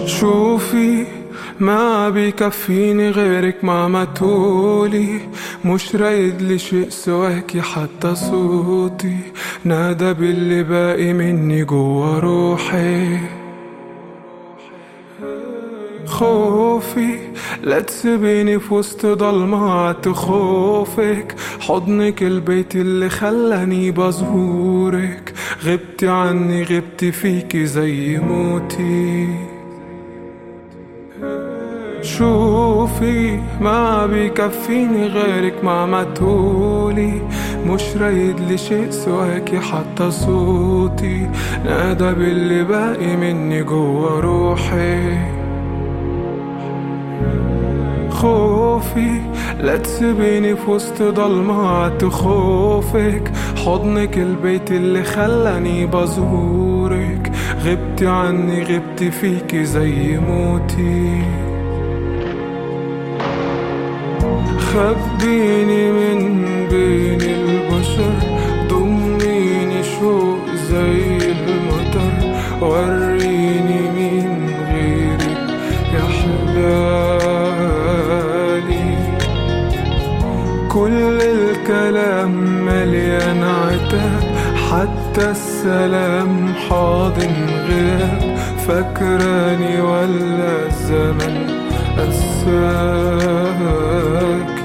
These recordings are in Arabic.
شوفي ما بيكفيني غيرك مهما تقولي، مش رايد لي شيء سواكي حتى صوتي نادى باللي باقي مني جوا روحي. خوفي لا تسيبيني في وسط ضلمات خوفك، حضنك البيت اللي خلاني بزورك، غبتي عني غبتي فيكي زي موتي. شوفي ما بيكفيني غيرك مهما تقولي، مش رايد لي شيء سواكي حتى صوتي نادى باللي باقي مني جوا روحي. خوفي لا تسيبيني في وسط ضلمات خوفك، حضنك البيت اللي خلاني بزورك، غبتي عني غبتي فيكي زي موتي. خبيني من بين البشر، ضميني شوق زي المطر، وريني مين غيرك يحلالي. كل الكلام مليان عتاب، حتى السلام حاضن غياب، فاكراني ولا الزمن أنساكي.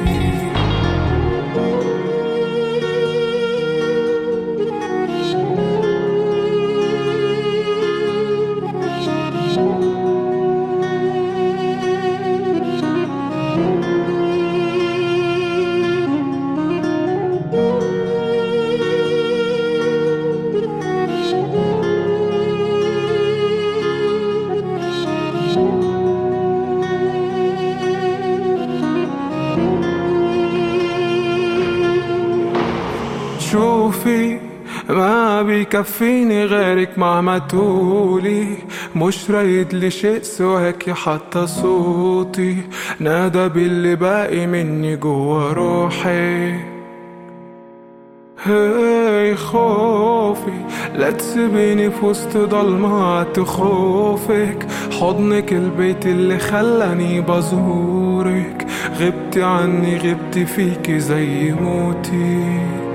شوفي ما بيكفيني غيرك مهما تقولي، مش رايد لي شيء سواكي حتى صوتي نادى باللي باقي مني جوا روحي. هاي خوفي لا تسيبيني في وسط ضلمات خوفك، حضنك البيت اللي خلاني بزورك، غبتي عني غبتي فيكي زي موتي.